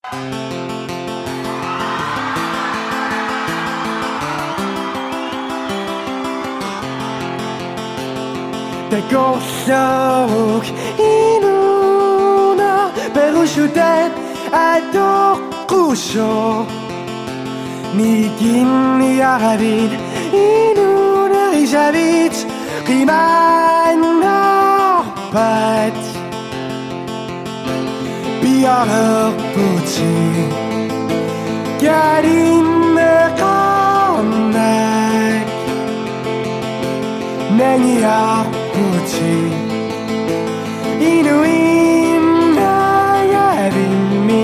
Begorlok inuna Berushudet adorkusho Migin yaravit inuna Rijavit Rimanarpat Biar puti Garin mekanek Neniar puti Inuim nayavimi.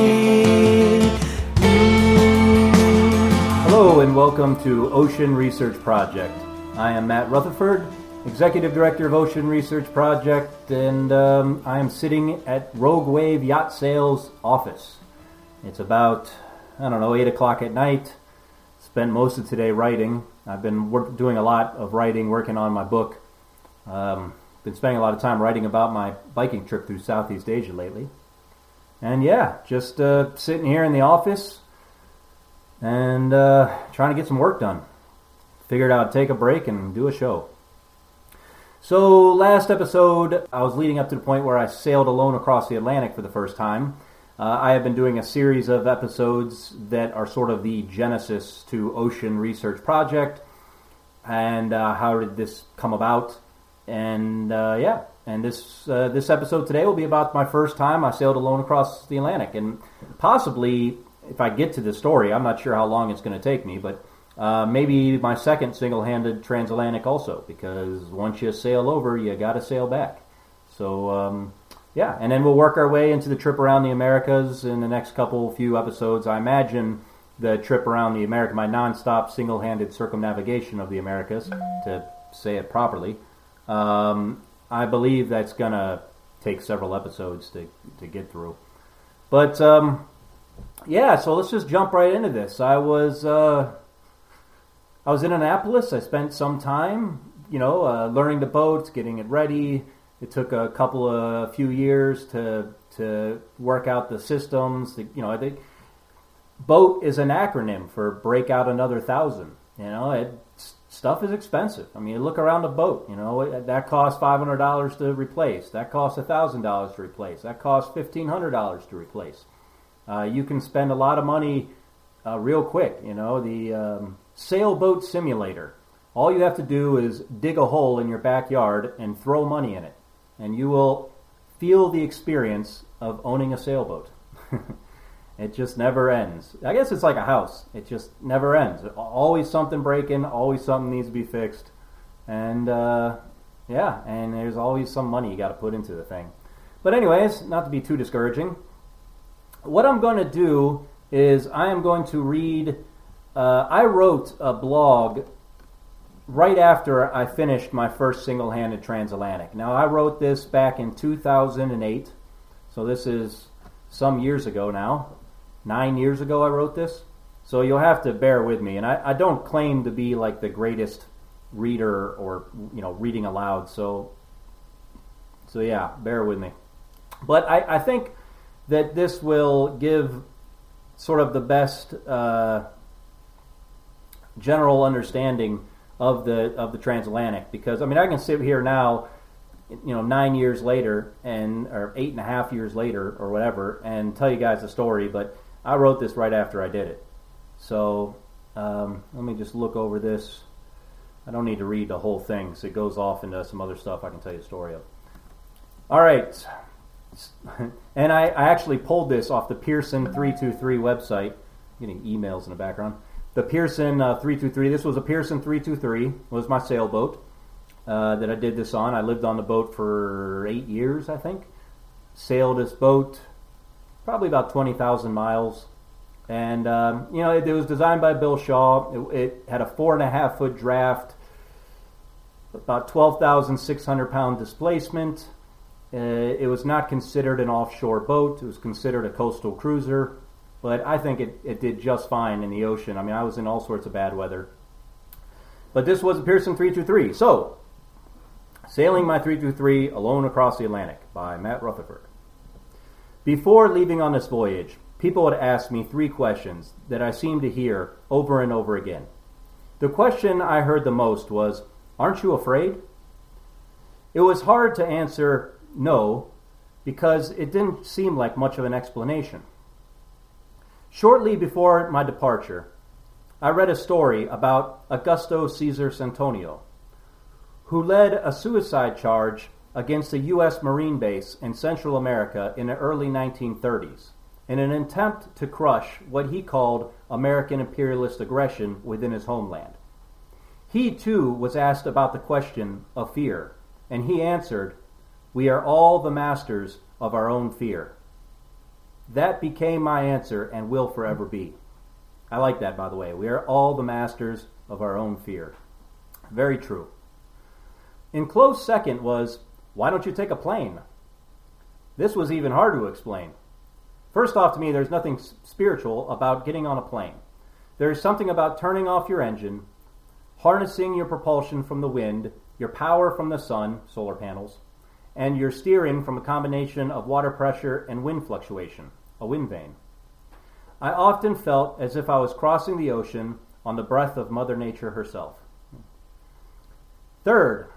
Hello and welcome to Ocean Research Project. I am Matt Rutherford, Executive Director of Ocean Research Project, and I am sitting at Rogue Wave Yacht Sales office. It's about, 8 o'clock at night. Spent most of today writing. I've been doing a lot of writing, working on my book. Been spending a lot of time writing about my biking trip through Southeast Asia lately. And yeah, just sitting here in the office and trying to get some work done. Figured I'd take a break and do a show. So last episode, I was leading up to the point where I sailed alone across the Atlantic for the first time. I have been doing a series of episodes that are sort of the genesis to Ocean Research Project. And how did this come about? And this episode today will be about my first time I sailed alone across the Atlantic. And possibly, if I get to the story, I'm not sure how long it's going to take me, but maybe my second single-handed transatlantic also, because once you sail over, you got to sail back. So, and then we'll work our way into the trip around the Americas in the next few episodes. I imagine the trip around the America, my non-stop single-handed circumnavigation of the Americas, to say it properly. I believe that's going to take several episodes to get through. But, so let's just jump right into this. I was in Annapolis. I spent some time, learning the boats, getting it ready. It took a few years to work out the systems. I think BOAT is an acronym for Break Out Another 1,000. Stuff is expensive. I mean, you look around a boat, that costs $500 to replace. That costs $1,000 to replace. That costs $1,500 to replace. You can spend a lot of money real quick. The sailboat simulator. All you have to do is dig a hole in your backyard and throw money in it, and you will feel the experience of owning a sailboat. It just never ends. I guess it's like a house. It just never ends. Always something breaking. Always something needs to be fixed. And, and there's always some money you got to put into the thing. But anyways, not to be too discouraging, what I'm going to do is I am going to read... I wrote a blog right after I finished my first single-handed transatlantic. Now, I wrote this back in 2008, so this is some years ago now. 9 years ago I wrote this, so you'll have to bear with me. And I don't claim to be like the greatest reader or reading aloud, so yeah, bear with me. But I think that this will give sort of the best general understanding of the transatlantic, because I can sit here now, 9 years later or 8.5 years later or whatever, and tell you guys the story, but I wrote this right after I did it. So let me just look over this. I don't need to read the whole thing, because it goes off into some other stuff I can tell you the story of. All right. And I actually pulled this off the Pearson 323 website. I'm getting emails in the background. The Pearson 323, this was a Pearson 323, was my sailboat that I did this on. I lived on the boat for 8 years, I think. Sailed this boat probably about 20,000 miles. And, it was designed by Bill Shaw. It had a 4.5-foot draft, about 12,600 pound displacement. It was not considered an offshore boat. It was considered a coastal cruiser. But I think it did just fine in the ocean. I was in all sorts of bad weather. But this was a Pearson 323. So, Sailing My 323 Alone Across the Atlantic by Matt Rutherford. Before leaving on this voyage, people would ask me three questions that I seemed to hear over and over again. The question I heard the most was, "Aren't you afraid?" It was hard to answer no, because it didn't seem like much of an explanation. Shortly before my departure, I read a story about Augusto Caesar Santonio, who led a suicide charge against a U.S. Marine base in Central America in the early 1930s in an attempt to crush what he called American imperialist aggression within his homeland. He, too, was asked about the question of fear, and he answered, "We are all the masters of our own fear." That became my answer and will forever be. I like that, by the way. We are all the masters of our own fear. Very true. In close second was, "Why don't you take a plane?" This was even harder to explain. First off, to me, there's nothing spiritual about getting on a plane. There is something about turning off your engine, harnessing your propulsion from the wind, your power from the sun, solar panels, and your steering from a combination of water pressure and wind fluctuation, a wind vane. I often felt as if I was crossing the ocean on the breath of Mother Nature herself. Third,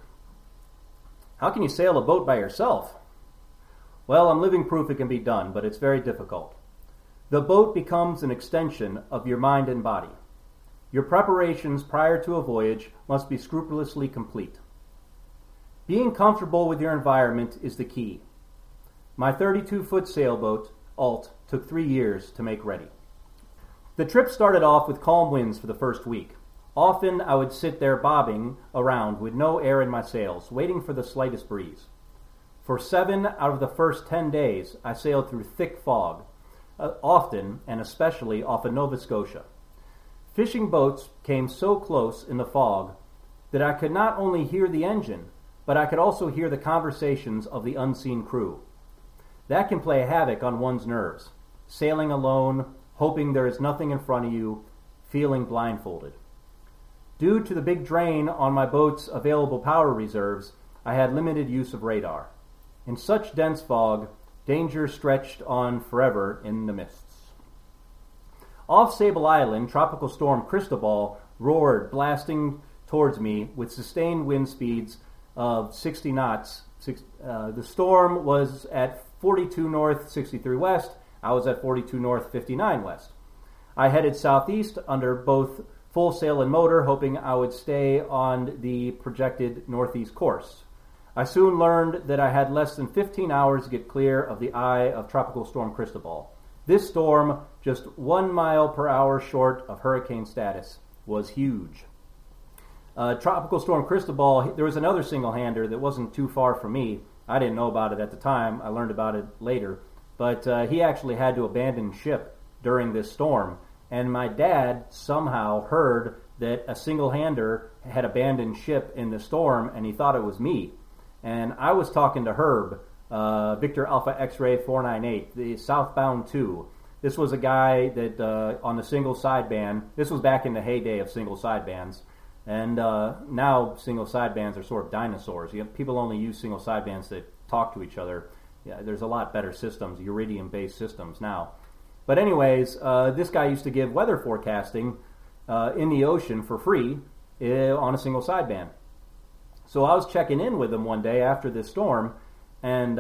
how can you sail a boat by yourself? Well, I'm living proof it can be done, but it's very difficult. The boat becomes an extension of your mind and body. Your preparations prior to a voyage must be scrupulously complete. Being comfortable with your environment is the key. My 32-foot sailboat, Alt, took 3 years to make ready. The trip started off with calm winds for the first week. Often I would sit there bobbing around with no air in my sails, waiting for the slightest breeze. For 7 out of the first 10 days, I sailed through thick fog, often and especially off of Nova Scotia. Fishing boats came so close in the fog that I could not only hear the engine, but I could also hear the conversations of the unseen crew. That can play havoc on one's nerves, sailing alone, hoping there is nothing in front of you, feeling blindfolded. Due to the big drain on my boat's available power reserves, I had limited use of radar. In such dense fog, danger stretched on forever in the mists. Off Sable Island, Tropical Storm Cristobal roared, blasting towards me with sustained wind speeds of 60 knots. The storm was at 42 north, 63 west. I was at 42 north, 59 west. I headed southeast under both full sail and motor, hoping I would stay on the projected northeast course. I soon learned that I had less than 15 hours to get clear of the eye of Tropical Storm Cristobal. This storm, just 1 mile per hour short of hurricane status, was huge. Tropical Storm Cristobal, there was another single-hander that wasn't too far from me. I didn't know about it at the time. I learned about it later. But he actually had to abandon ship during this storm. And my dad somehow heard that a single-hander had abandoned ship in the storm, and he thought it was me. And I was talking to Herb, Victor Alpha X-Ray 498, the Southbound 2. This was a guy that on the single sideband, this was back in the heyday of single sidebands, and now single sidebands are sort of dinosaurs. People only use single sidebands that talk to each other. Yeah, there's a lot better systems, iridium-based systems now. But anyways, this guy used to give weather forecasting in the ocean for free on a single sideband. So I was checking in with him one day after this storm, and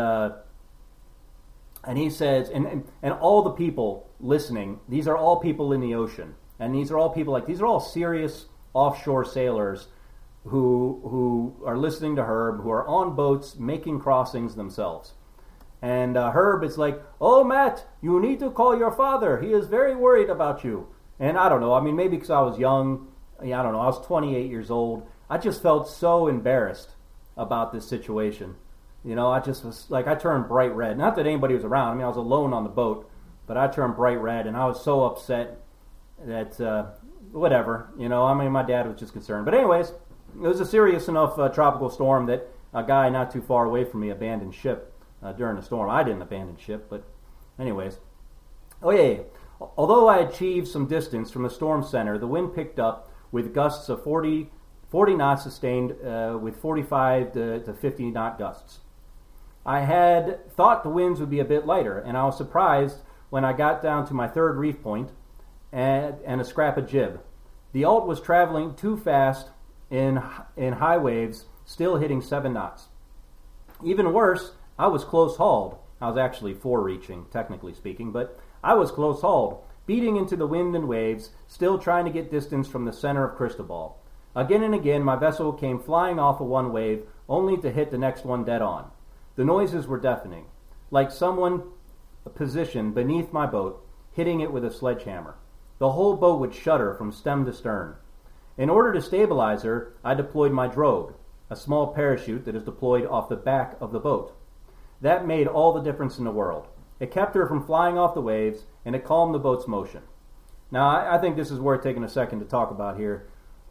he says, and all the people listening, these are all people in the ocean, and these are all people these are all serious offshore sailors who are listening to Herb, who are on boats making crossings themselves. And Herb is like, "Oh, Matt, you need to call your father. He is very worried about you." And I don't know. I mean, maybe because I was young. I don't know. I was 28 years old. I just felt so embarrassed about this situation. I just was like, I turned bright red. Not that anybody was around. I mean, I was alone on the boat, but I turned bright red, and I was so upset that, whatever. My dad was just concerned. But anyways, it was a serious enough tropical storm that a guy not too far away from me abandoned ship during the storm. I didn't abandon ship, but anyways. Oh, yeah. Although I achieved some distance from the storm center, the wind picked up with gusts of 40 knots sustained with 45 to 50 knot gusts. I had thought the winds would be a bit lighter, and I was surprised when I got down to my third reef point and a scrap of jib. The Alt was traveling too fast in high waves, still hitting 7 knots. Even worse, I was close hauled. I was actually fore-reaching, technically speaking, but I was close hauled, beating into the wind and waves, still trying to get distance from the center of Cristobal. Again and again, my vessel came flying off of one wave, only to hit the next one dead on. The noises were deafening, like someone positioned beneath my boat, hitting it with a sledgehammer. The whole boat would shudder from stem to stern. In order to stabilize her, I deployed my drogue, a small parachute that is deployed off the back of the boat. That made all the difference in the world. It kept her from flying off the waves, and it calmed the boat's motion. Now, I think this is worth taking a second to talk about here.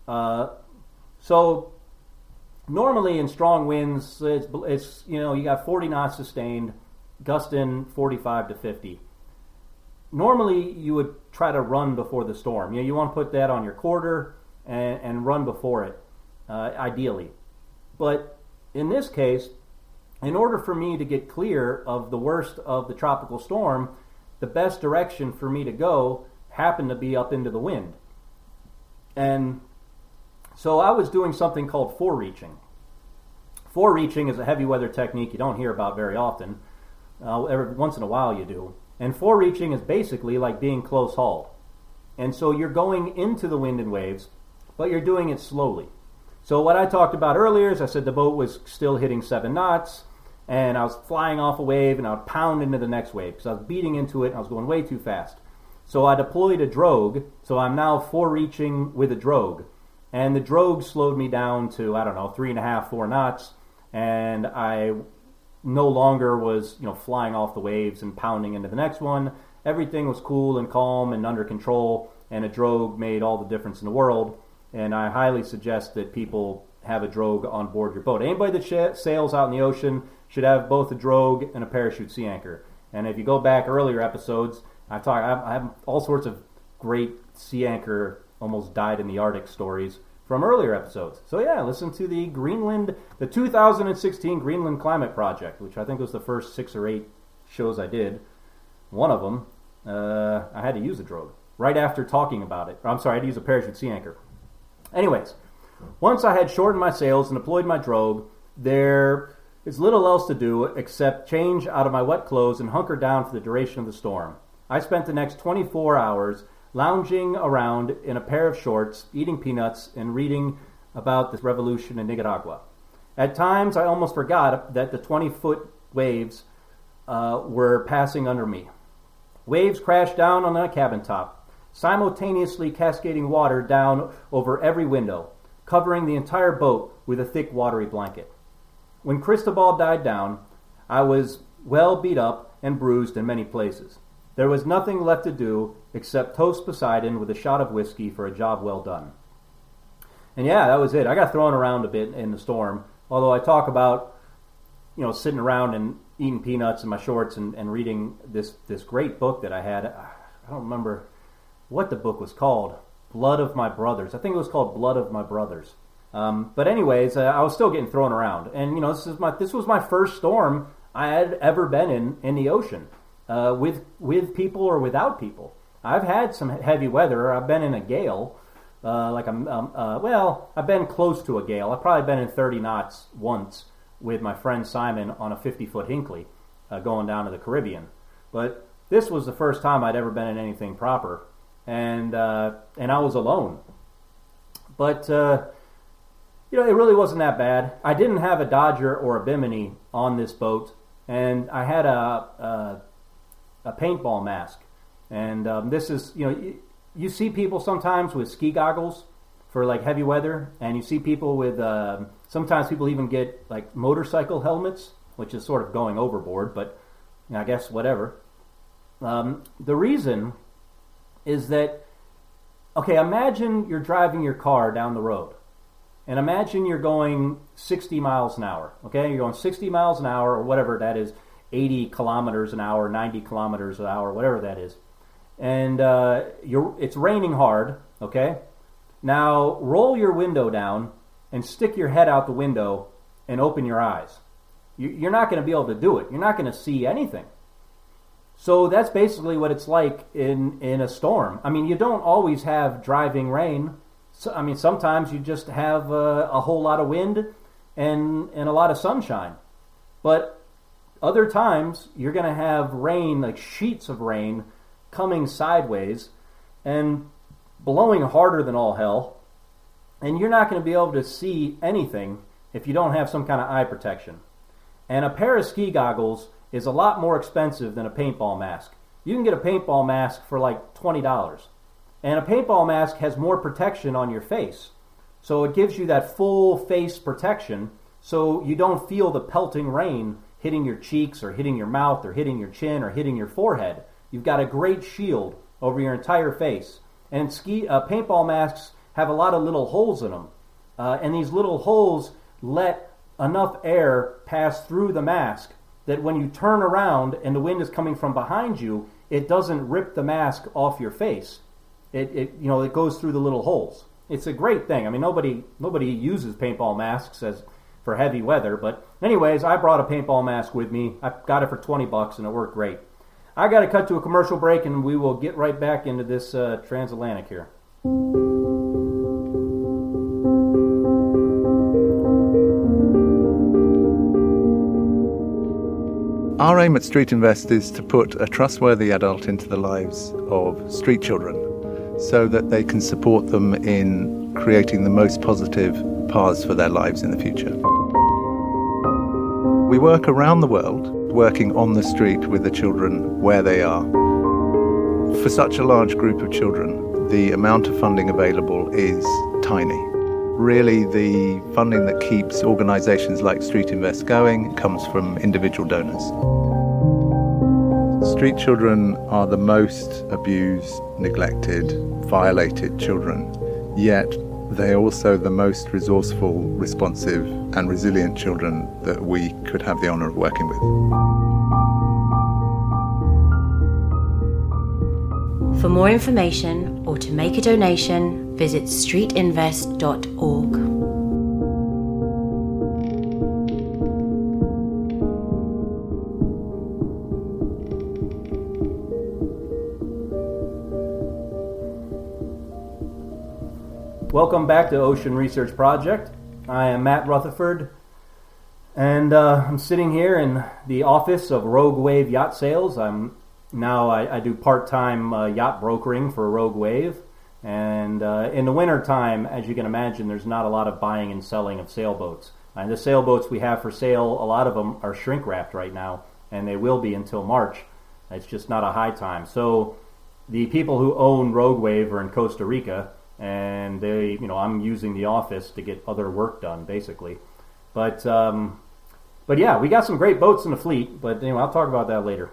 So, normally in strong winds, it's you got 40 knots sustained, gusting 45 to 50. Normally, you would try to run before the storm. You want to put that on your quarter and run before it, ideally. But in this case, in order for me to get clear of the worst of the tropical storm, the best direction for me to go happened to be up into the wind. And so I was doing something called fore-reaching. Fore-reaching is a heavy weather technique you don't hear about very often. Every once in a while you do. And fore-reaching is basically like being close hauled. And so you're going into the wind and waves, but you're doing it slowly. So what I talked about earlier is I said the boat was still hitting 7 knots, and I was flying off a wave, and I would pound into the next wave because I was beating into it, and I was going way too fast. So I deployed a drogue, so I'm now fore-reaching with a drogue. And the drogue slowed me down to, 3.5, 4 knots, and I no longer was, flying off the waves and pounding into the next one. Everything was cool and calm and under control, and a drogue made all the difference in the world. And I highly suggest that people have a drogue on board your boat. Anybody that sails out in the ocean should have both a drogue and a parachute sea anchor. And if you go back earlier episodes, I have all sorts of great sea anchor almost died in the Arctic stories from earlier episodes. So yeah, listen to the 2016 Greenland Climate Project, which I think was the first 6 or 8 shows I did. One of them, I had to use a drogue right after talking about it. I had to use a parachute sea anchor. Anyways, once I had shortened my sails and deployed my drogue, there is little else to do except change out of my wet clothes and hunker down for the duration of the storm. I spent the next 24 hours lounging around in a pair of shorts, eating peanuts, and reading about the revolution in Nicaragua. At times, I almost forgot that the 20-foot waves were passing under me. Waves crashed down on my cabin top, simultaneously cascading water down over every window, covering the entire boat with a thick, watery blanket. When Cristobal died down, I was well beat up and bruised in many places. There was nothing left to do except toast Poseidon with a shot of whiskey for a job well done. And yeah, that was it. I got thrown around a bit in the storm, although I talk about, sitting around and eating peanuts in my shorts and reading this great book that I had. I don't remember what the book was called. Blood of My Brothers. I think it was called Blood of My Brothers. But anyways, I was still getting thrown around. And, this was my first storm I had ever been in the ocean, with people or without people. I've had some heavy weather. I've been in a gale. I've been close to a gale. I've probably been in 30 knots once with my friend Simon on a 50-foot Hinckley going down to the Caribbean. But this was the first time I'd ever been in anything proper. And I was alone. But, it really wasn't that bad. I didn't have a Dodger or a Bimini on this boat, and I had a paintball mask. And this is, you see people sometimes with ski goggles for like heavy weather, and you see people with, sometimes people even get like motorcycle helmets, which is sort of going overboard, but I guess whatever. The reason is that, imagine you're driving your car down the road. And imagine you're going 60 miles an hour. Okay, you're going 60 miles an hour, or whatever that is, 80 kilometers an hour, 90 kilometers an hour, whatever that is. And it's raining hard, okay? Now, roll your window down and stick your head out the window and open your eyes. You're not going to be able to do it. You're not going to see anything. So that's basically what it's like in a storm. I mean, you don't always have driving rain. So, I mean, sometimes you just have a whole lot of wind and a lot of sunshine. But other times, you're going to have rain, like sheets of rain, coming sideways and blowing harder than all hell. And you're not going to be able to see anything if you don't have some kind of eye protection. And a pair of ski goggles is a lot more expensive than a paintball mask. You can get a paintball mask for like $20. And a paintball mask has more protection on your face. So it gives you that full face protection so you don't feel the pelting rain hitting your cheeks or hitting your mouth or hitting your chin or hitting your forehead. You've got a great shield over your entire face. And paintball masks have a lot of little holes in them. And these little holes let enough air pass through the mask that when you turn around and the wind is coming from behind you, it doesn't rip the mask off your face. It goes through the little holes. It's a great thing. I mean, nobody uses paintball masks for heavy weather, but anyways, I brought a paintball mask with me. I got it for $20 and it worked great. I got to cut to a commercial break and we will get right back into this transatlantic here. Our aim at Street Invest is to put a trustworthy adult into the lives of street children so that they can support them in creating the most positive paths for their lives in the future. We work around the world, working on the street with the children where they are. For such a large group of children, the amount of funding available is tiny. Really, the funding that keeps organisations like Street Invest going comes from individual donors. Street children are the most abused, neglected, violated children, yet they are also the most resourceful, responsive and resilient children that we could have the honour of working with. For more information or to make a donation, visit streetinvest.org. Welcome back to Ocean Research Project. I am Matt Rutherford, and I'm sitting here in the office of Rogue Wave Yacht Sales. I do part-time yacht brokering for Rogue Wave, and in the winter time, as you can imagine, there's not a lot of buying and selling of sailboats. And the sailboats we have for sale, a lot of them are shrink-wrapped right now, and they will be until March. It's just not a high time. So the people who own Rogue Wave are in Costa Rica, and I'm using the office to get other work done, basically. But yeah, we got some great boats in the fleet, but I'll talk about that later.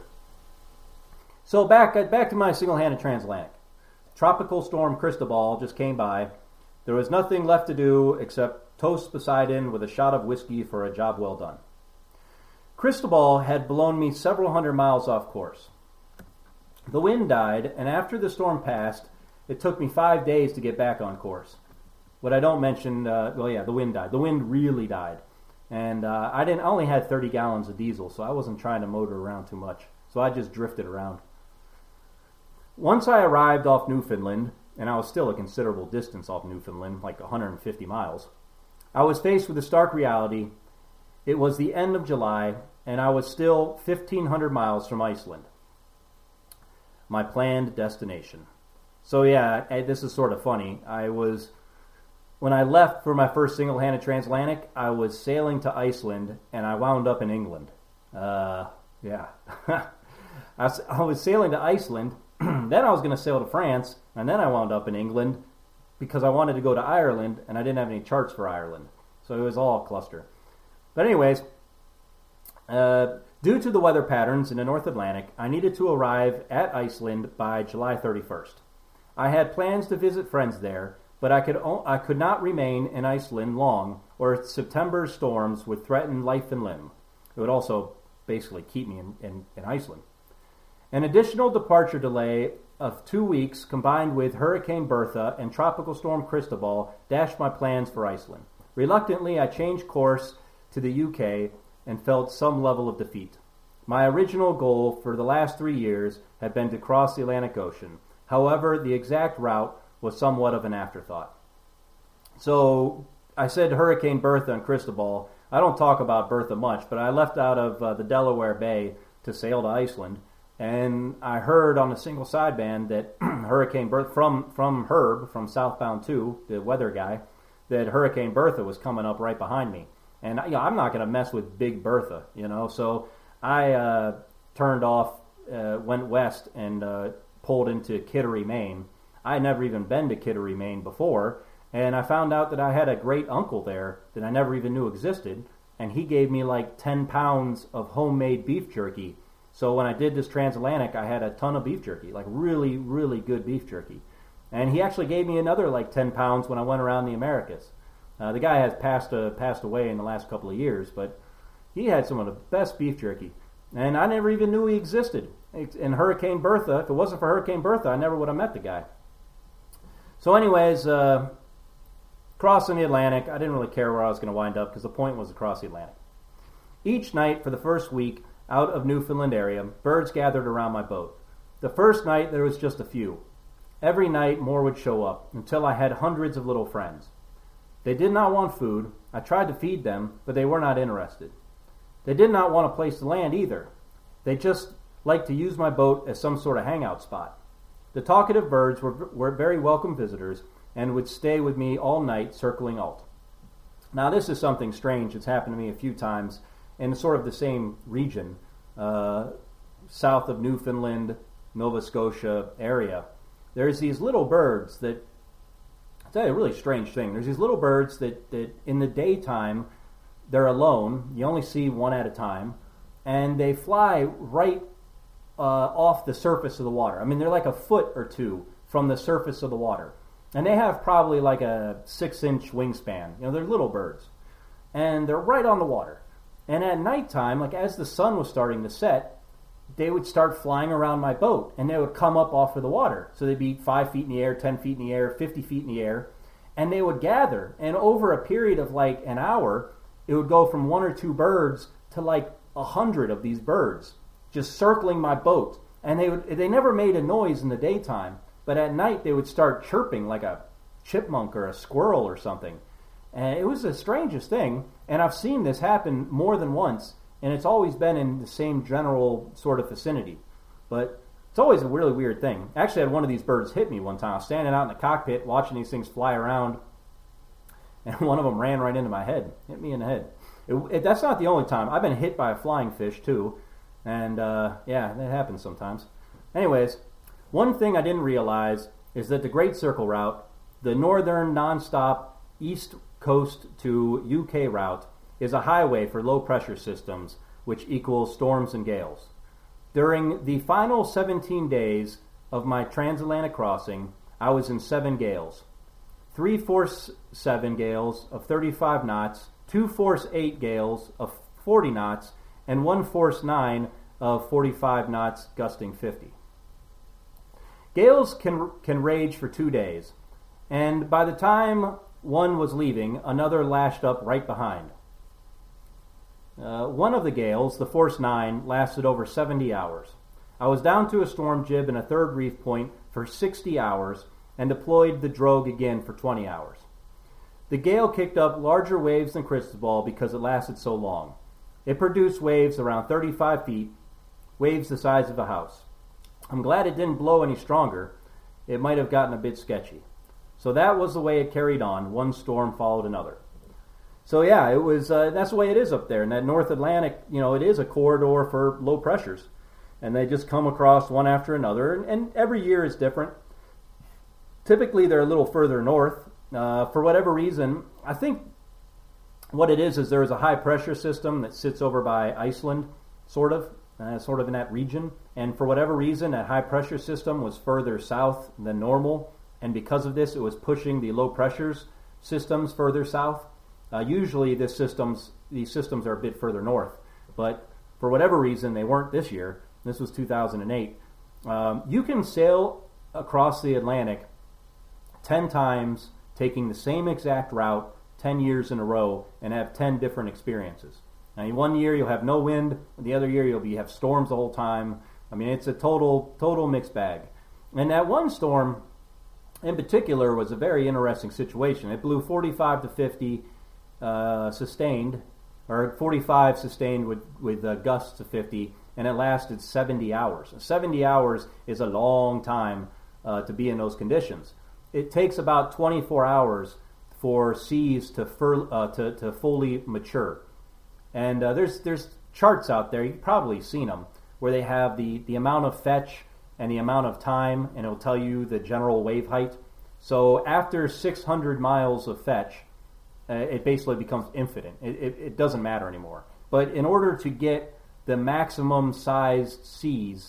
So back to my single-handed transatlantic. Tropical storm Cristobal just came by. There was nothing left to do except toast Poseidon with a shot of whiskey for a job well done. Cristobal had blown me several hundred miles off course. The wind died, and after the storm passed, it took me 5 days to get back on course. What I don't mention, the wind died. The wind really died. And I only had 30 gallons of diesel, so I wasn't trying to motor around too much. So I just drifted around. Once I arrived off Newfoundland, and I was still a considerable distance off Newfoundland, like 150 miles, I was faced with a stark reality. It was the end of July, and I was still 1,500 miles from Iceland, my planned destination. So yeah, this is sort of funny. When I left for my first single-handed transatlantic, I was sailing to Iceland, and I wound up in England. Yeah. I was sailing to Iceland, then I was going to sail to France, and then I wound up in England because I wanted to go to Ireland, and I didn't have any charts for Ireland. So it was all a cluster. But anyways, due to the weather patterns in the North Atlantic, I needed to arrive at Iceland by July 31st. I had plans to visit friends there, but I could not remain in Iceland long, or September's storms would threaten life and limb. It would also basically keep me in Iceland. An additional departure delay of 2 weeks combined with Hurricane Bertha and Tropical Storm Cristobal dashed my plans for Iceland. Reluctantly, I changed course to the UK and felt some level of defeat. My original goal for the last 3 years had been to cross the Atlantic Ocean. However, the exact route was somewhat of an afterthought. So I said Hurricane Bertha and Cristobal. I don't talk about Bertha much, but I left out of the Delaware Bay to sail to Iceland, and I heard on a single sideband that Hurricane Bertha, from Herb, from Southbound 2, the weather guy, that Hurricane Bertha was coming up right behind me. And I'm not going to mess with Big Bertha, so I turned off, went west, and pulled into Kittery, Maine. I had never even been to Kittery, Maine before, and I found out that I had a great uncle there that I never even knew existed, and he gave me like 10 pounds of homemade beef jerky. So when I did this transatlantic, I had a ton of beef jerky, like really, really good beef jerky. And he actually gave me another like 10 pounds when I went around the Americas. The guy has passed away in the last couple of years, but he had some of the best beef jerky. And I never even knew he existed. In Hurricane Bertha, if it wasn't for Hurricane Bertha, I never would have met the guy. So anyways, crossing the Atlantic, I didn't really care where I was going to wind up because the point was to cross the Atlantic. Each night for the first week out of Newfoundland area, birds gathered around my boat. The first night there was just a few. Every night more would show up until I had hundreds of little friends. They did not want food. I tried to feed them, but they were not interested. They did not want a place to land either. They just liked to use my boat as some sort of hangout spot. The talkative birds were very welcome visitors and would stay with me all night circling Alt. Now this is something strange that's happened to me a few times in sort of the same region, south of Newfoundland, Nova Scotia area. There's these little birds that, I'll tell you a really strange thing. There's these little birds that in the daytime, they're alone. You only see one at a time. And they fly right off the surface of the water. I mean, they're like a foot or two from the surface of the water. And they have probably like a 6-inch wingspan. They're little birds. And they're right on the water. And at nighttime, like as the sun was starting to set, they would start flying around my boat, and they would come up off of the water. So they'd be 5 feet in the air, 10 feet in the air, 50 feet in the air, and they would gather. And over a period of like an hour, it would go from 1 or 2 birds to like 100 of these birds just circling my boat. And they never made a noise in the daytime, but at night they would start chirping like a chipmunk or a squirrel or something. And it was the strangest thing, and I've seen this happen more than once, and it's always been in the same general sort of vicinity. But it's always a really weird thing. Actually, I had one of these birds hit me one time. I was standing out in the cockpit watching these things fly around, and one of them ran right into my head, hit me in the head. That's not the only time. I've been hit by a flying fish, too, and yeah, that happens sometimes. Anyways, one thing I didn't realize is that the Great Circle Route, the northern nonstop East Coast to UK route, is a highway for low-pressure systems, which equals storms and gales. During the final 17 days of my transatlantic crossing, I was in 7 gales. 3 force 7 gales of 35 knots, 2 force 8 gales of 40 knots, and 1 force 9 of 45 knots gusting 50. Gales can rage for 2 days, and by the time one was leaving, another lashed up right behind. One of the gales, the Force 9, lasted over 70 hours. I was down to a storm jib and a third reef point for 60 hours and deployed the drogue again for 20 hours. The gale kicked up larger waves than Cristobal because it lasted so long. It produced waves around 35 feet, waves the size of a house. I'm glad it didn't blow any stronger. It might have gotten a bit sketchy. So that was the way it carried on. One storm followed another. So yeah, it was. That's the way it is up there. In that North Atlantic, it is a corridor for low pressures. And they just come across one after another. And every year is different. Typically, they're a little further north. For whatever reason, I think what it is there is a high pressure system that sits over by Iceland, sort of in that region. And for whatever reason, that high pressure system was further south than normal. And because of this, it was pushing the low pressures systems further south. Usually these systems are a bit further north. But for whatever reason, they weren't this year. This was 2008. You can sail across the Atlantic 10 times, taking the same exact route 10 years in a row, and have 10 different experiences. Now, one year you'll have no wind, the other year you'll have storms the whole time. I mean, it's a total mixed bag. And that one storm in particular was a very interesting situation. It blew 45 to 50 sustained, or 45 sustained with gusts of 50, and it lasted 70 hours. 70 hours is a long time to be in those conditions. It takes about 24 hours for seas to fully mature. And there's charts out there, you've probably seen them, where they have the amount of fetch and the amount of time, and it'll tell you the general wave height. So after 600 miles of fetch, it basically becomes infinite. It doesn't matter anymore. But in order to get the maximum sized seas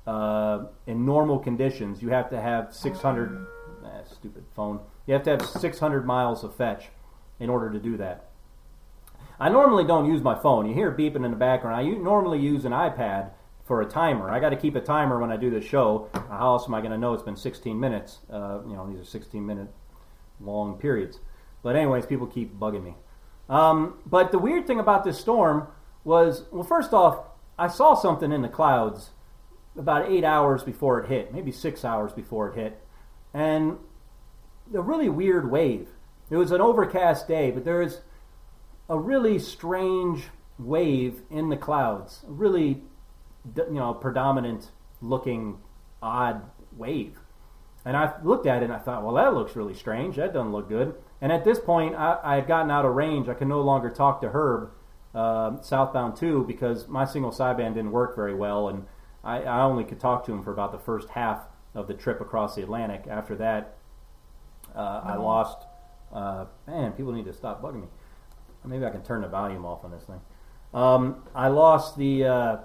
in normal conditions, you have to have 600... stupid phone. You have to have 600 miles of fetch in order to do that. I normally don't use my phone. You hear beeping in the background. I normally use an iPad for a timer. I got to keep a timer when I do the show. How else am I going to know it's been 16 minutes? These are 16-minute long periods. But anyways, people keep bugging me. But the weird thing about this storm was, well, first off, I saw something in the clouds about 8 hours before it hit, maybe 6 hours before it hit. And a really weird wave. It was an overcast day, but there was a really strange wave in the clouds. A really, predominant looking odd wave. And I looked at it and I thought, well, that looks really strange. That doesn't look good. And at this point, I had gotten out of range. I could no longer talk to Herb, southbound 2, because my single sideband didn't work very well, and I only could talk to him for about the first half of the trip across the Atlantic. After that, I lost... man, people need to stop bugging me. Maybe I can turn the volume off on this thing. I lost the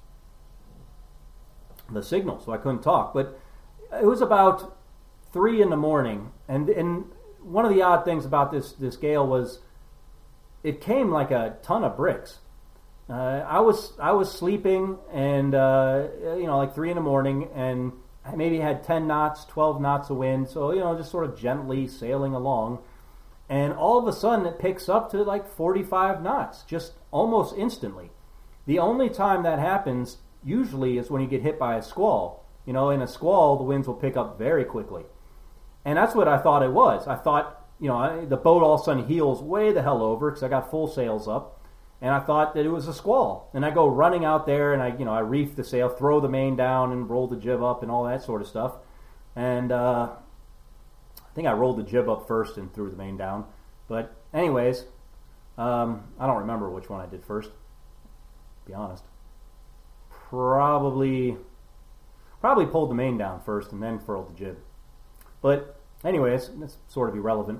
signal, so I couldn't talk. But it was about 3 in the morning, and one of the odd things about this gale was it came like a ton of bricks. I was sleeping, and like 3 in the morning, and I maybe had 10 knots, 12 knots of wind, so just sort of gently sailing along. And all of a sudden it picks up to like 45 knots, just almost instantly. The only time that happens usually is when you get hit by a squall. In a squall, the winds will pick up very quickly. And that's what I thought it was. I thought, the boat all of a sudden heels way the hell over because I got full sails up. And I thought that it was a squall. And I go running out there and I reef the sail, throw the main down and roll the jib up and all that sort of stuff. And I think I rolled the jib up first and threw the main down. But anyways, I don't remember which one I did first, to be honest. Probably pulled the main down first and then furled the jib. But anyways, that's sort of irrelevant.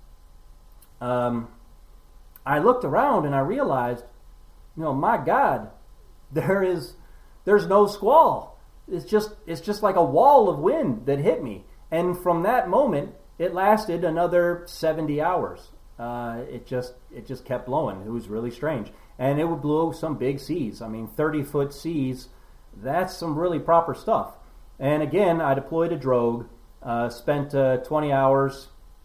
I looked around and I realized, my God, there's no squall. It's just like a wall of wind that hit me. And from that moment, it lasted another 70 hours. It just kept blowing. It was really strange. And it would blow some big seas. 30-foot seas, that's some really proper stuff. And again, I deployed a drogue, spent 20 hours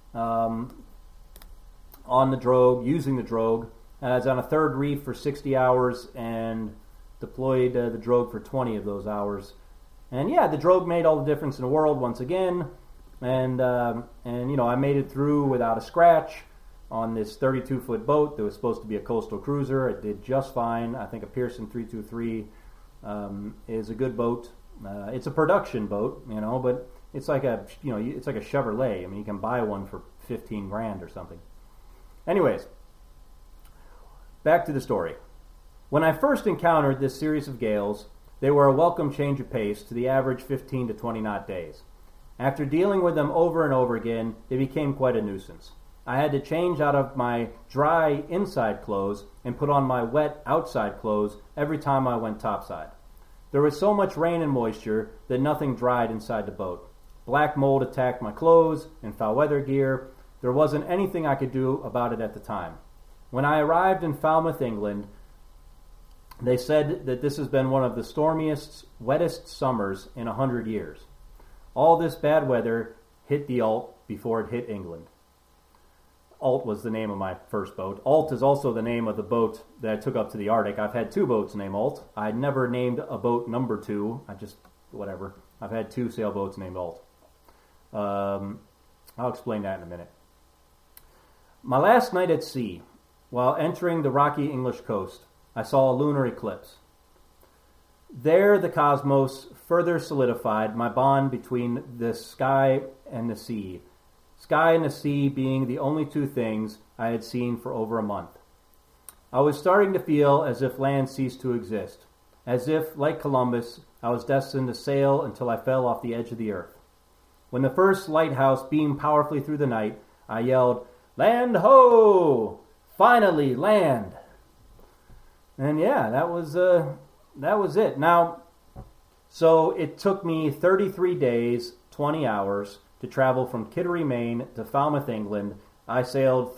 on the drogue, using the drogue. I was on a third reef for 60 hours and deployed the drogue for 20 of those hours. And yeah, the drogue made all the difference in the world once again. And I made it through without a scratch on this 32-foot boat that was supposed to be a coastal cruiser. It did just fine. I think a Pearson 323 is a good boat. It's a production boat, but it's like a Chevrolet. You can buy one for $15,000 or something. Anyways, back to the story. When I first encountered this series of gales, they were a welcome change of pace to the average 15 to 20 knot days. After dealing with them over and over again, they became quite a nuisance. I had to change out of my dry inside clothes and put on my wet outside clothes every time I went topside. There was so much rain and moisture that nothing dried inside the boat. Black mold attacked my clothes and foul weather gear. There wasn't anything I could do about it at the time. When I arrived in Falmouth, England, they said that this has been one of the stormiest, wettest summers in 100 years. All this bad weather hit the Alt before it hit England. Alt was the name of my first boat. Alt is also the name of the boat that I took up to the Arctic. I've had 2 boats named Alt. I never named a boat number 2. Whatever. I've had 2 sailboats named Alt. I'll explain that in a minute. My last night at sea, while entering the rocky English coast, I saw a lunar eclipse. There, the cosmos further solidified my bond between the sky and the sea. Sky and the sea being the only 2 things I had seen for over a month. I was starting to feel as if land ceased to exist, as if, like Columbus, I was destined to sail until I fell off the edge of the earth. When the first lighthouse beamed powerfully through the night, I yelled, "Land ho! Finally, land!" And yeah, that was it. Now, so it took me 33 days, 20 hours to travel from Kittery, Maine to Falmouth, England. I sailed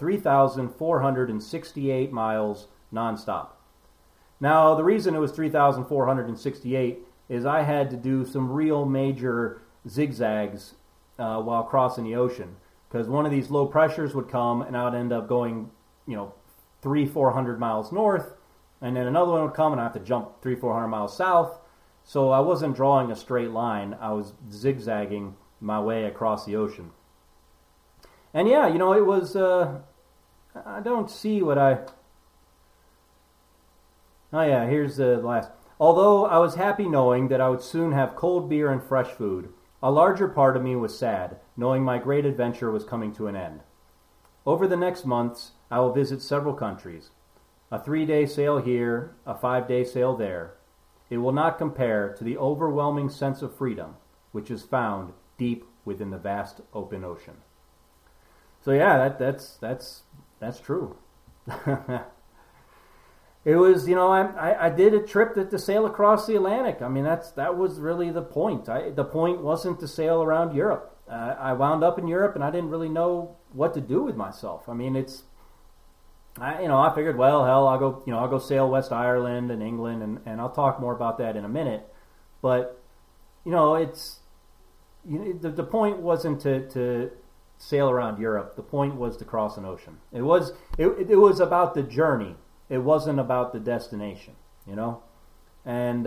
3,468 miles nonstop. Now, the reason it was 3,468 is I had to do some real major zigzags while crossing the ocean, because one of these low pressures would come and I would end up going, 300-400 miles north, and then another one would come and I have to jump 300-400 miles south. So I wasn't drawing a straight line. I was zigzagging my way across the ocean. And yeah, it was, I don't see what I... Oh yeah, here's the last. Although I was happy knowing that I would soon have cold beer and fresh food, a larger part of me was sad, knowing my great adventure was coming to an end. Over the next months, I will visit several countries. A 3-day sail here, a 5-day sail there. It will not compare to the overwhelming sense of freedom, which is found deep within the vast open ocean. So yeah, that's true. It was, I did a trip to sail across the Atlantic. I mean, that was really the point. The point wasn't to sail around Europe. I wound up in Europe, and I didn't really know what to do with myself. I mean, I figured, well, hell, I'll go sail West Ireland and England, and I'll talk more about that in a minute. But, the point wasn't to sail around Europe. The point was to cross an ocean. It was about the journey. It wasn't about the destination, And,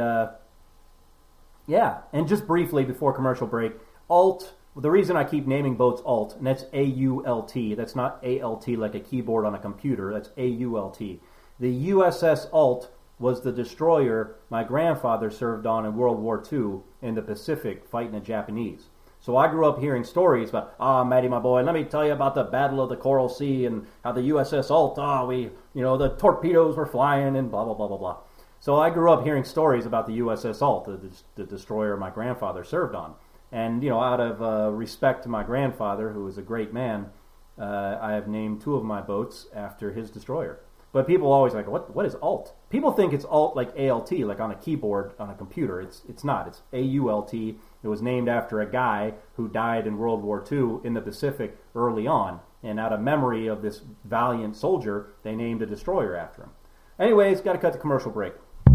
and just briefly before commercial break, Alt, the reason I keep naming boats Alt, and that's A-U-L-T, that's not A-L-T like a keyboard on a computer, that's A-U-L-T. The USS Alt was the destroyer my grandfather served on in World War II in the Pacific fighting the Japanese. So I grew up hearing stories about, Matty, my boy, let me tell you about the Battle of the Coral Sea and how the USS Alt, the torpedoes were flying and blah, blah, blah, blah, blah. So I grew up hearing stories about the USS Alt, the destroyer my grandfather served on. And, out of respect to my grandfather, who was a great man, I have named 2 of my boats after his destroyer. But people always like, what is Alt? People think it's Alt like A-L-T, like on a keyboard on a computer. It's not. It's A-U-L-T. It was named after a guy who died in World War II in the Pacific early on. And out of memory of this valiant soldier, they named a destroyer after him. Anyways, got to cut the commercial break.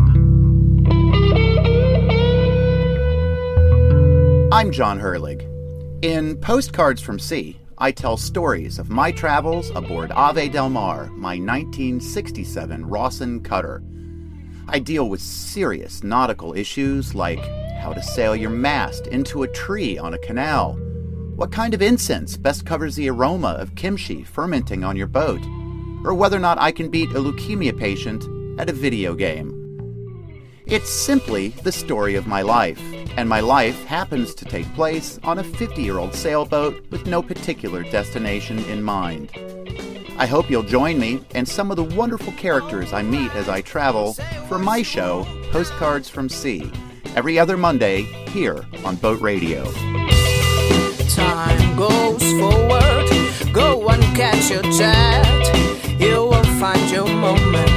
I'm John Herlig. In Postcards from Sea, I tell stories of my travels aboard Ave del Mar, my 1967 Rawson cutter. I deal with serious nautical issues like how to sail your mast into a tree on a canal, what kind of incense best covers the aroma of kimchi fermenting on your boat, or whether or not I can beat a leukemia patient at a video game. It's simply the story of my life, and my life happens to take place on a 50-year-old sailboat with no particular destination in mind. I hope you'll join me and some of the wonderful characters I meet as I travel for my show, Postcards from Sea, every other Monday here on Boat Radio. Time goes forward, go and catch your jet, you will find your moment.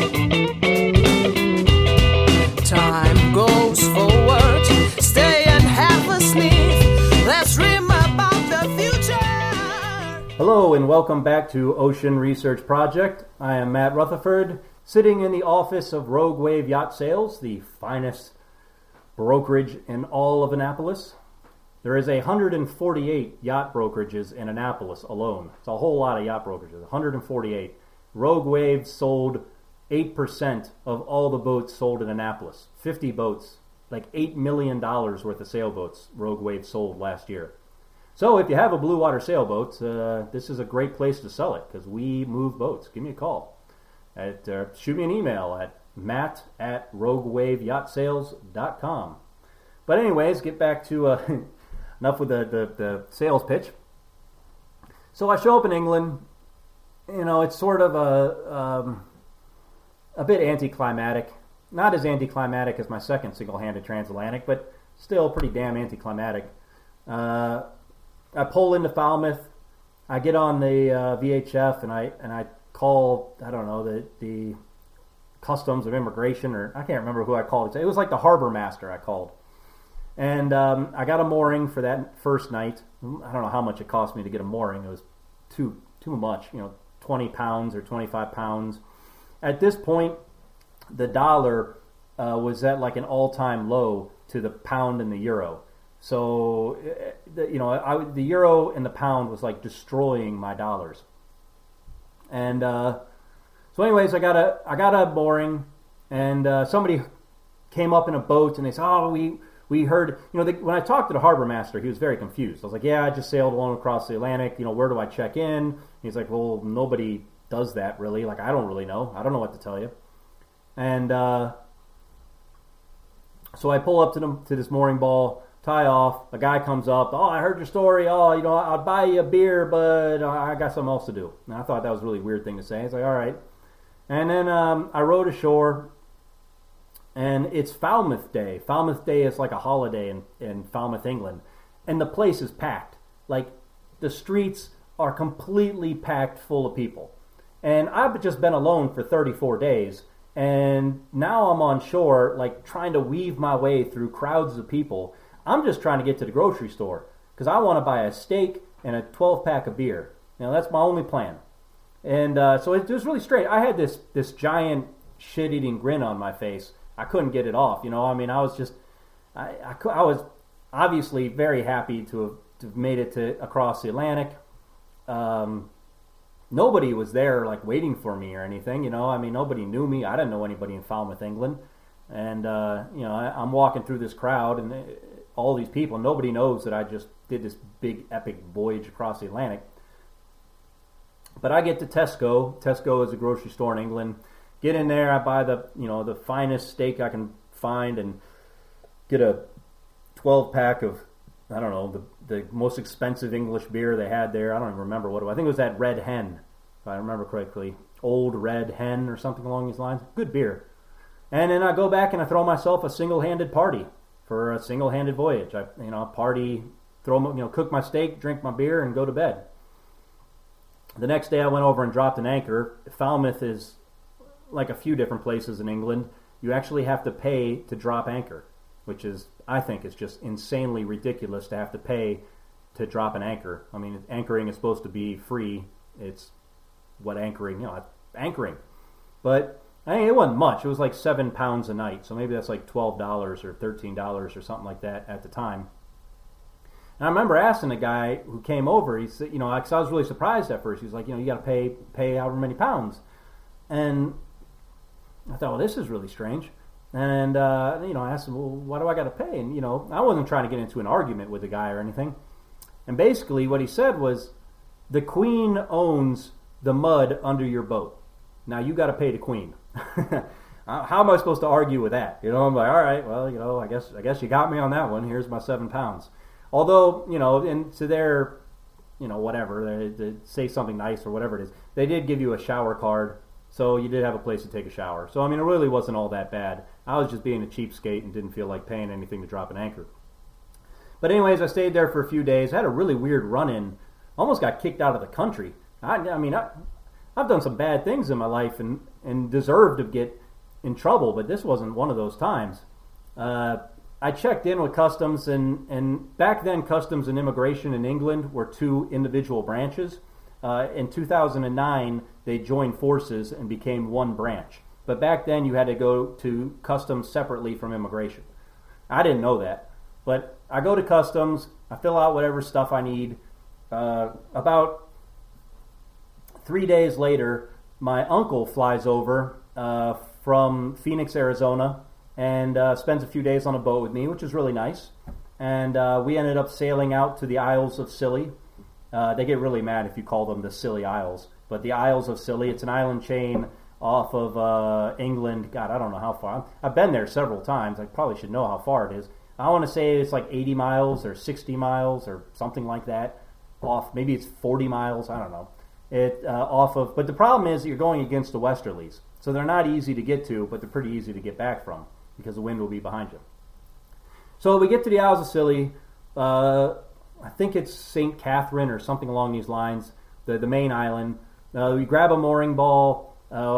Time goes forward, stay and have a sniff, let's dream about the future. Hello and welcome back to Ocean Research Project. I am Matt Rutherford, sitting in the office of Rogue Wave Yacht Sales, the finest brokerage in all of Annapolis. There is 148 yacht brokerages in Annapolis alone. It's a whole lot of yacht brokerages, 148. Rogue Wave sold 8% of all the boats sold in Annapolis. 50 boats, like $8 million worth of sailboats Rogue Wave sold last year. So if you have a blue water sailboat, this is a great place to sell it because we move boats. Give me a call. Shoot me an email at matt@roguewaveyahtsales.com. But anyways, get back to enough with the sales pitch. So I show up in England. It's sort of a bit anticlimactic. Not as anticlimactic as my second single-handed transatlantic, but still pretty damn anticlimactic. I pull into Falmouth. I get on the VHF and I call, I don't know, the Customs of Immigration, or I can't remember who I called. It was like the harbor master I called. And I got a mooring for that first night. I don't know how much it cost me to get a mooring. It was too much, 20 pounds or 25 pounds. At this point, the dollar was at like an all-time low to the pound and the euro. So, the euro and the pound was like destroying my dollars. And so anyways, I got a mooring, and somebody came up in a boat, and they said, "Oh, we heard." When I talked to the harbor master, he was very confused. I was like, "Yeah, I just sailed alone across the Atlantic. Where do I check in?" And he's like, "Well, nobody does that really. Like, I don't really know. I don't know what to tell you." And so I pull up to this mooring ball, tie off. A guy comes up. "Oh, I heard your story. Oh, I'll buy you a beer, but I got something else to do." And I thought that was a really weird thing to say. It's like, all right. And then I rowed ashore, and it's Falmouth Day. Falmouth Day is like a holiday in Falmouth, England. And the place is packed. Like, the streets are completely packed full of people. And I've just been alone for 34 days, and now I'm on shore, like, trying to weave my way through crowds of people. I'm just trying to get to the grocery store because I want to buy a steak and a 12-pack of beer. That's my only plan. And so it was really strange. I had this giant shit-eating grin on my face. I couldn't get it off. I was just, I was obviously very happy to have made it across the Atlantic. Nobody was there like waiting for me or anything. Nobody knew me. I didn't know anybody in Falmouth, England. And I'm walking through this crowd and all these people. Nobody knows that I just did this big epic voyage across the Atlantic. But I get to Tesco. Tesco is a grocery store in England. Get in there, I buy the finest steak I can find and get a 12-pack of, I don't know, the most expensive English beer they had there. I don't even remember what it was. I think it was that Red Hen, if I remember correctly. Old Red Hen or something along these lines. Good beer. And then I go back and I throw myself a single-handed party for a single-handed voyage. Party, cook my steak, drink my beer, and go to bed. The next day I went over and dropped an anchor. Falmouth is like a few different places in England. You actually have to pay to drop anchor, which is, I think, is just insanely ridiculous to have to pay to drop an anchor. Anchoring is supposed to be free. It's what anchoring. But it wasn't much. It was like £7 a night, so maybe that's like $12 or $13 or something like that at the time. And I remember asking the guy who came over, he said, because I was really surprised at first. He was like, you got to pay however many pounds. And I thought, well, this is really strange. And, I asked him, well, why do I got to pay? And, I wasn't trying to get into an argument with the guy or anything. And basically what he said was, the Queen owns the mud under your boat. Now you got to pay the Queen. How am I supposed to argue with that? I'm like, all right, well, I guess you got me on that one. Here's my £7. Although, and to their, whatever, they say something nice or whatever it is, they did give you a shower card, so you did have a place to take a shower. So, it really wasn't all that bad. I was just being a cheapskate and didn't feel like paying anything to drop an anchor. But anyways, I stayed there for a few days. I had a really weird run-in. Almost got kicked out of the country. I've done some bad things in my life and deserved to get in trouble, but this wasn't one of those times. I checked in with Customs, and back then Customs and Immigration in England were two individual branches. In 2009, they joined forces and became one branch. But back then you had to go to Customs separately from Immigration. I didn't know that. But I go to Customs, I fill out whatever stuff I need. About 3 days later, my uncle flies over from Phoenix, Arizona, and spends a few days on a boat with me, which is really nice. And we ended up sailing out to the Isles of Scilly. They get really mad if you call them the Scilly Isles. But the Isles of Scilly, it's an island chain off of England. God, I don't know how far. I've been there several times. I probably should know how far it is. I want to say it's like 80 miles or 60 miles or something like that. Off, maybe it's 40 miles. I don't know. But the problem is you're going against the westerlies. So they're not easy to get to, but they're pretty easy to get back from because the wind will be behind you. So we get to the Isles of Scilly. I think it's St. Catherine or something along these lines, the main island. We grab a mooring ball.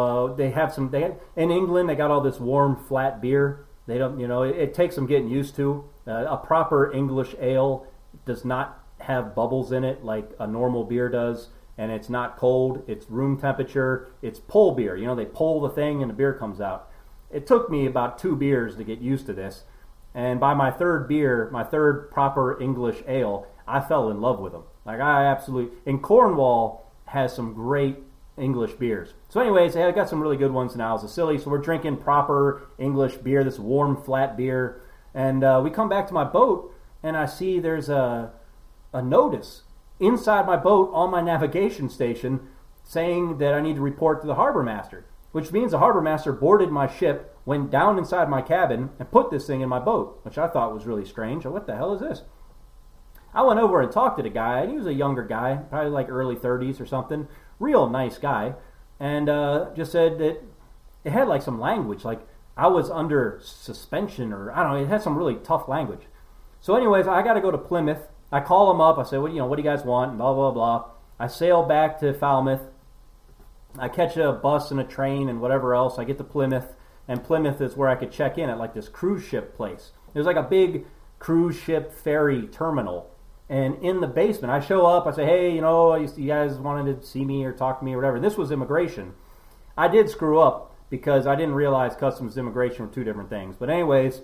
In England, they got all this warm, flat beer. They don't, it takes some getting used to. A proper English ale does not have bubbles in it like a normal beer does, and it's not cold. It's room temperature. It's pull beer. They pull the thing and the beer comes out. It took me about 2 beers to get used to this, and by my third beer, my third proper English ale, I fell in love with them. And Cornwall has some great English beers. So anyways, I got some really good ones in Isles of Scilly, so we're drinking proper English beer, this warm, flat beer, and we come back to my boat, and I see there's a notice inside my boat on my navigation station saying that I need to report to the harbor master, which means the harbor master boarded my ship, went down inside my cabin, and put this thing in my boat, which I thought was really strange. What the hell is this? I went over and talked to the guy, and he was a younger guy, probably like early 30s or something, real nice guy, and just said that it had like some language, like I was under suspension, or I don't know, it had some really tough language. So anyways, I got to go to Plymouth. I call him up. I say, what do you guys want? And blah, blah, blah. I sail back to Falmouth. I catch a bus and a train and whatever else. I get to Plymouth, and Plymouth is where I could check in at like this cruise ship place. There's like a big cruise ship ferry terminal. And in the basement, I show up. I say, hey, you guys wanted to see me or talk to me or whatever. And this was immigration. I did screw up because I didn't realize customs and immigration were 2 different things. But anyways,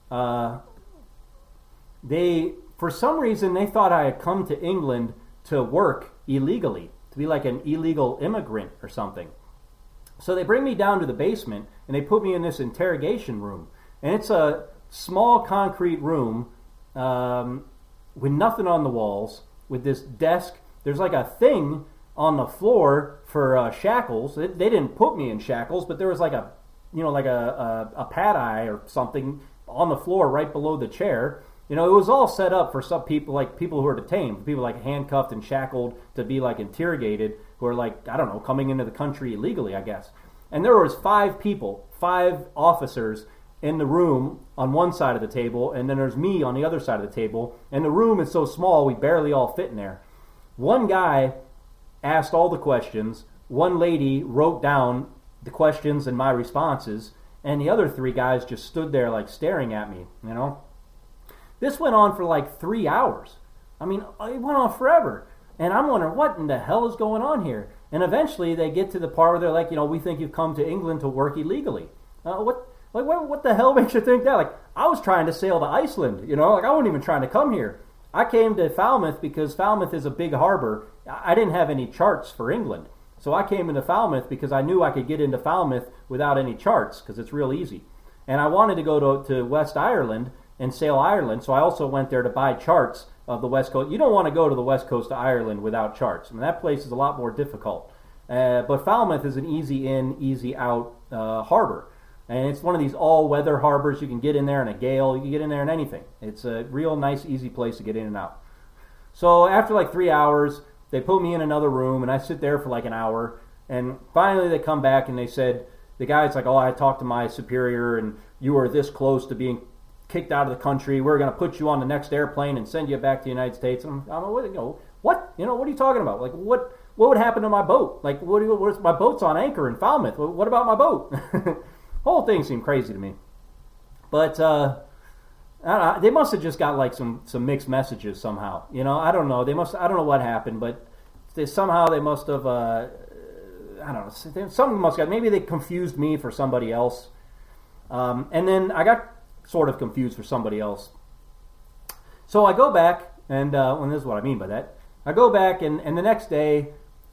for some reason, they thought I had come to England to work illegally, to be like an illegal immigrant or something. So they bring me down to the basement, and they put me in this interrogation room. And it's a small concrete room with nothing on the walls, with this desk. There's like a thing on the floor for shackles. They didn't put me in shackles, but there was like a pad eye or something on the floor right below the chair. It was all set up for some people, like people who are detained, people like handcuffed and shackled to be like interrogated, who are like, I don't know, coming into the country illegally, I guess. And there was 5 people, 5 officers in the room on one side of the table, and then there's me on the other side of the table. And the room is so small, we barely all fit in there. One guy asked all the questions. One lady wrote down the questions and my responses, and the other 3 guys just stood there like staring at me, This went on for like 3 hours. I mean, it went on forever. And I'm wondering, what in the hell is going on here? And eventually they get to the part where they're like, we think you've come to England to work illegally. What the hell makes you think that? Like, I was trying to sail to Iceland, I wasn't even trying to come here. I came to Falmouth because Falmouth is a big harbor. I didn't have any charts for England. So I came into Falmouth because I knew I could get into Falmouth without any charts, because it's real easy. And I wanted to go to West Ireland and sail Ireland, so I also went there to buy charts of the West Coast. You don't want to go to the West Coast of Ireland without charts. I mean, that place is a lot more difficult. But Falmouth is an easy in, easy out harbor. And it's one of these all-weather harbors. You can get in there in a gale. You can get in there in anything. It's a real nice, easy place to get in and out. So after like 3 hours, they put me in another room, and I sit there for like an hour. And finally they come back, and they said, the guy's like, I talked to my superior, and you were this close to being kicked out of the country. We're going to put you on the next airplane and send you back to the United States. And I'm like, what? What are you talking about? Like, what would happen to my boat? Like, my boat's on anchor in Falmouth. What about my boat? Whole thing seemed crazy to me. But they must have just got like some mixed messages somehow. I don't know. I don't know what happened, but somehow they must have. I don't know. Something must have. Maybe they confused me for somebody else. And then I got sort of confused for somebody else. So I go back And this is what I mean by that. I go back, and the next day,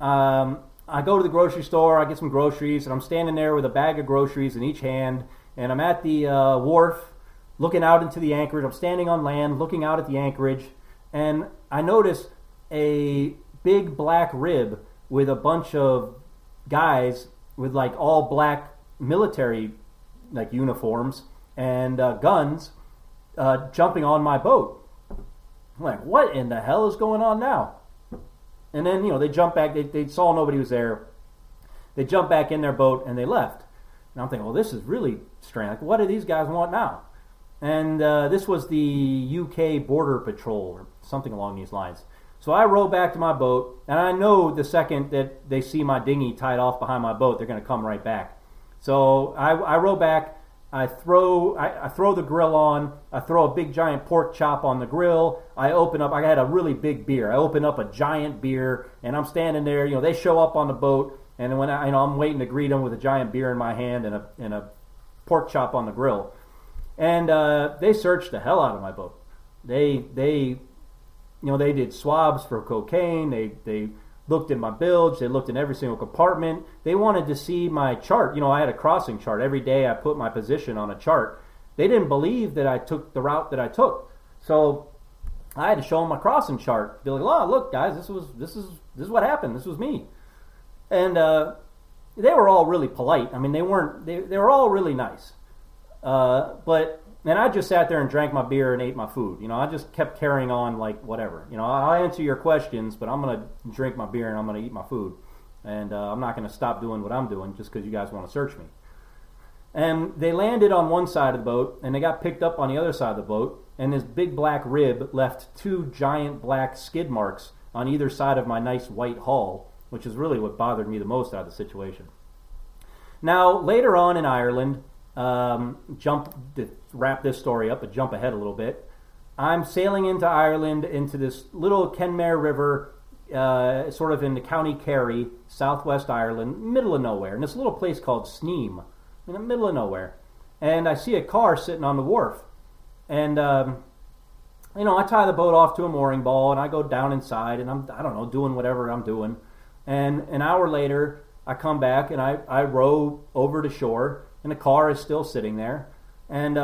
I go to the grocery store, I get some groceries, and I'm standing there with a bag of groceries in each hand, and I'm at the wharf looking out into the anchorage. I'm standing on land looking out at the anchorage, and I notice a big black rib with a bunch of guys with like all black military like uniforms and guns jumping on my boat. I'm like, what in the hell is going on now? And then, they jump back. They saw nobody was there. They jumped back in their boat and they left. And I'm thinking, well, this is really strange. Like, what do these guys want now? And this was the UK Border Patrol or something along these lines. So I row back to my boat, and I know the second that they see my dinghy tied off behind my boat, they're going to come right back. So I row back. I throw the grill on. I throw a big giant pork chop on the grill. I open up. I had a really big beer. I open up a giant beer, and I'm standing there. They show up on the boat, and when I'm waiting to greet them with a giant beer in my hand and a pork chop on the grill, and they searched the hell out of my boat. They did swabs for cocaine. They looked in my bilge. They looked in every single compartment. They wanted to see my chart. I had a crossing chart. Every day I put my position on a chart. They didn't believe that I took the route that I took. So I had to show them my crossing chart. Be like, oh, look, guys, this is what happened. This was me. And they were all really polite. I mean, they were all really nice. And I just sat there and drank my beer and ate my food. I just kept carrying on like whatever. I'll answer your questions, but I'm going to drink my beer and I'm going to eat my food. And I'm not going to stop doing what I'm doing just because you guys want to search me. And they landed on one side of the boat, and they got picked up on the other side of the boat, and this big black rib left 2 giant black skid marks on either side of my nice white hull, which is really what bothered me the most out of the situation. Now, later on in Ireland, to wrap this story up, but jump ahead a little bit. I'm sailing into Ireland, into this little Kenmare River, sort of in the County Kerry, southwest Ireland, middle of nowhere, in this little place called Sneem, in the middle of nowhere. And I see a car sitting on the wharf. And, I tie the boat off to a mooring ball, and I go down inside, and I'm doing whatever I'm doing. And an hour later, I come back, and I row over to shore, and the car is still sitting there. And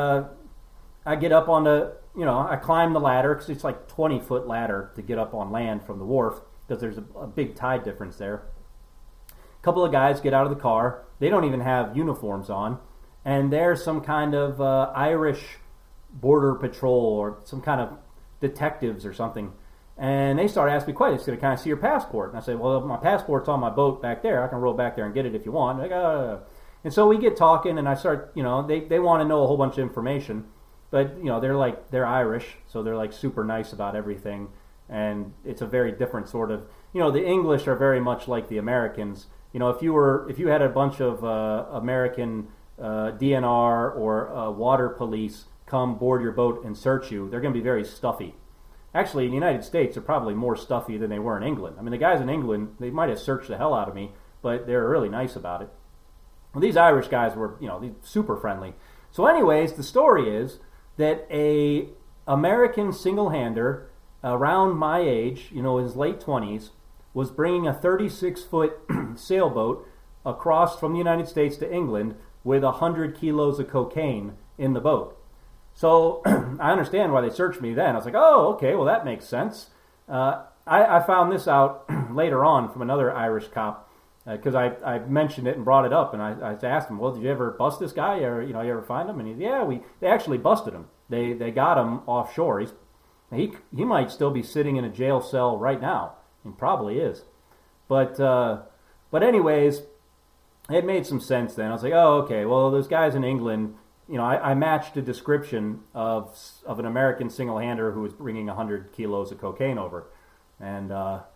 I get up on I climb the ladder, because it's like 20-foot ladder to get up on land from the wharf, because there's a big tide difference there. A couple of guys get out of the car. They don't even have uniforms on. And there's some kind of Irish border patrol or some kind of detectives or something. And they start asking me questions. Can I kind of see your passport? And I say, well, my passport's on my boat back there. I can roll back there and get it if you want. And so we get talking, and I start, they want to know a whole bunch of information. But, they're Irish, so they're like super nice about everything. And it's a very different sort of, the English are very much like the Americans. If you had a bunch of American DNR or water police come board your boat and search you, they're going to be very stuffy. Actually, in the United States, they're probably more stuffy than they were in England. I mean, the guys in England, they might have searched the hell out of me, but they're really nice about it. Well, these Irish guys were, super friendly. So anyways, the story is that a American single-hander around my age, in his late 20s, was bringing a 36-foot sailboat across from the United States to England with 100 kilos of cocaine in the boat. So I understand why they searched me then. I was like, oh, okay, well, that makes sense. I found this out later on from another Irish cop because I mentioned it and brought it up, and I asked him, well, did you ever bust this guy? Or you ever find him? And they actually busted him. They got him offshore. He might still be sitting in a jail cell right now. He probably is. But anyways, it made some sense then. I was like, oh, okay, well, those guys in England, I matched a description of an American single-hander who was bringing 100 kilos of cocaine over. And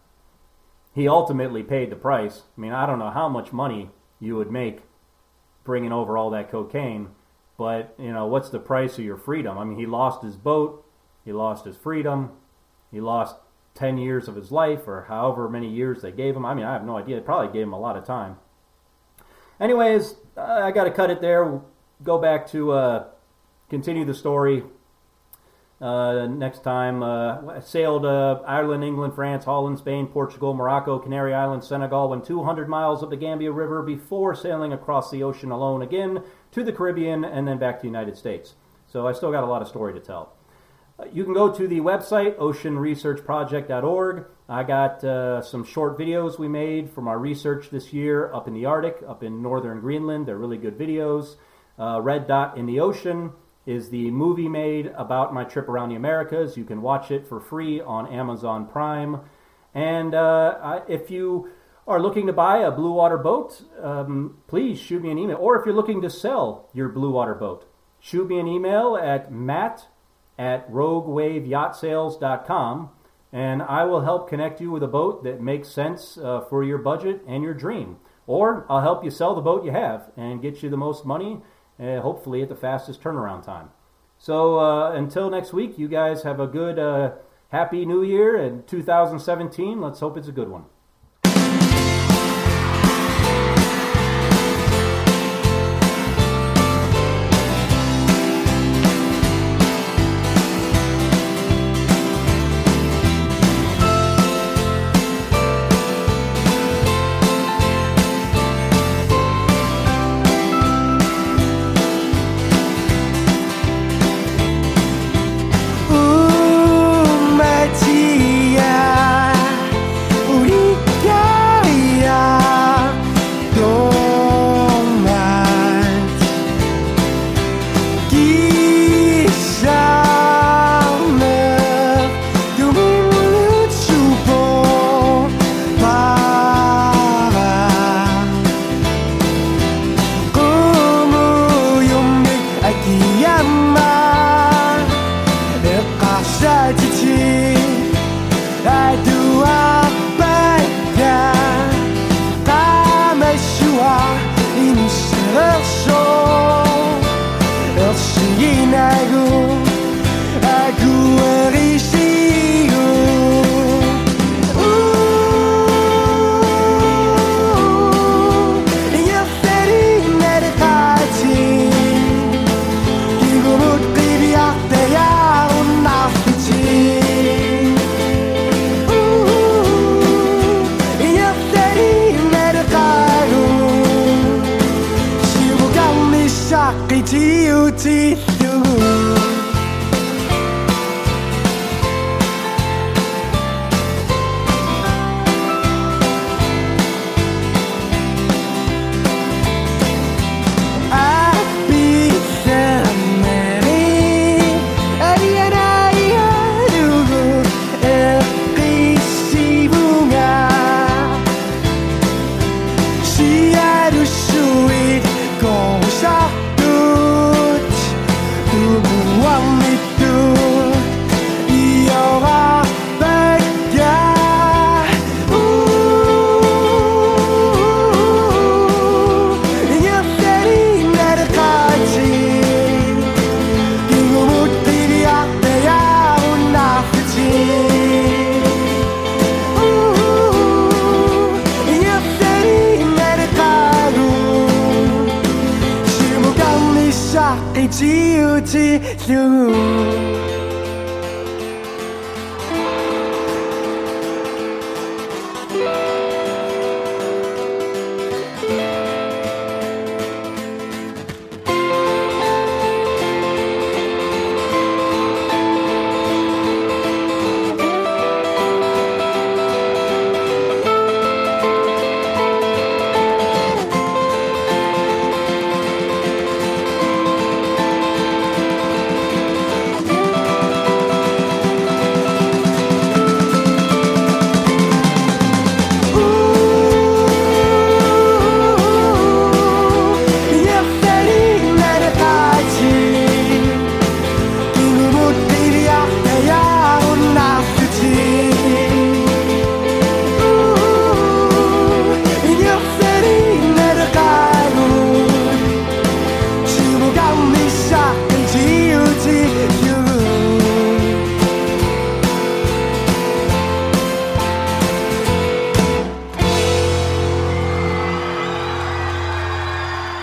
he ultimately paid the price. I mean, I don't know how much money you would make bringing over all that cocaine, but, what's the price of your freedom? I mean, he lost his boat, he lost his freedom, he lost 10 years of his life, or however many years they gave him. I mean, I have no idea. They probably gave him a lot of time. Anyways, I got to cut it there. We'll go back to continue the story. next time. I sailed Ireland, England, France, Holland, Spain, Portugal, Morocco, Canary Islands, Senegal, went 200 miles up the Gambia River before sailing across the ocean alone again to the Caribbean and then back to the United States. So I still got a lot of story to tell. You can go to the website, oceanresearchproject.org. I got some short videos we made from our research this year up in the Arctic, up in northern Greenland. They're really good videos. Red Dot in the Ocean is the movie made about my trip around the Americas. You can watch it for free on Amazon Prime. And if you are looking to buy a Blue Water boat, please shoot me an email. Or if you're looking to sell your Blue Water boat, shoot me an email at matt@roguewaveyahtsales.com, and I will help connect you with a boat that makes sense for your budget and your dream. Or I'll help you sell the boat you have and get you the most money, hopefully at the fastest turnaround time. So until next week, you guys have a good, happy new year in 2017. Let's hope it's a good one.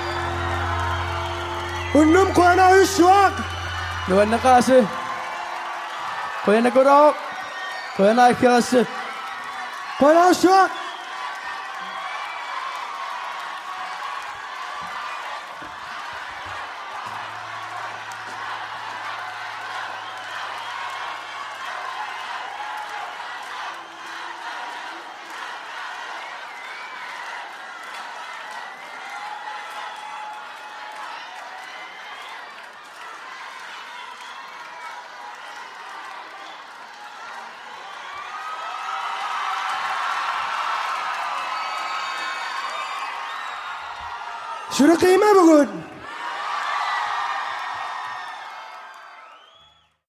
Unum kuana uswak. Terima kasih. Goeie goddag. Goeie nacht, gasten. Goeie nacht. شنو قيمة بقول